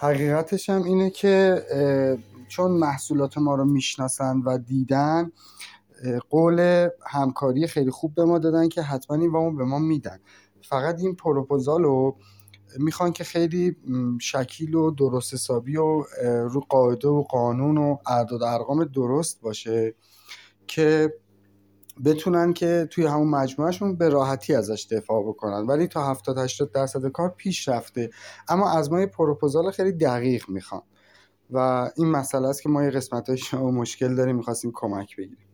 حقیقتش هم اینه که چون محصولات ما رو میشناسن و دیدن، قول همکاری خیلی خوب به ما دادن که حتما این وامو به ما میدن. فقط این پروپوزال رو میخوان که خیلی شکیل و درست حسابی و رو قاعده و قانون و اعداد و ارقام درست باشه که بتونن که توی همون مجموعهشون به راحتی ازش دفاع بکنن. ولی تا 70-80% کار پیش رفته، اما از ما یه پروپوزال خیلی دقیق میخوان و این مسئله است که ما یه قسمت‌هاش مشکل داریم، میخواستیم کمک بگیریم.